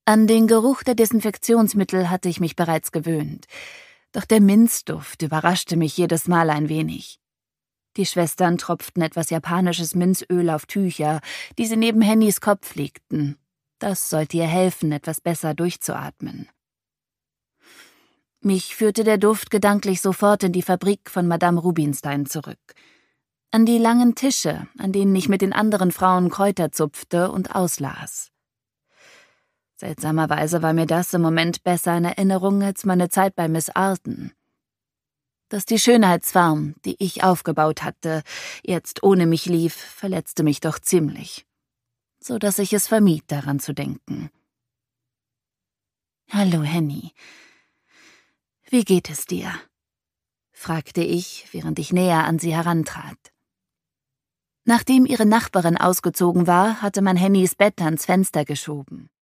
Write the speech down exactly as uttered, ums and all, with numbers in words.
An den Geruch der Desinfektionsmittel hatte ich mich bereits gewöhnt, doch der Minzduft überraschte mich jedes Mal ein wenig. Die Schwestern tropften etwas japanisches Minzöl auf Tücher, die sie neben Hennys Kopf legten. Das sollte ihr helfen, etwas besser durchzuatmen. Mich führte der Duft gedanklich sofort in die Fabrik von Madame Rubinstein zurück. An die langen Tische, an denen ich mit den anderen Frauen Kräuter zupfte und auslas. Seltsamerweise war mir das im Moment besser in Erinnerung als meine Zeit bei Miss Arden. Dass die Schönheitsfarm, die ich aufgebaut hatte, jetzt ohne mich lief, verletzte mich doch ziemlich, so dass ich es vermied, daran zu denken. »Hallo, Henny. Wie geht es dir?« fragte ich, während ich näher an sie herantrat. Nachdem ihre Nachbarin ausgezogen war, hatte man Hennys Bett ans Fenster geschoben.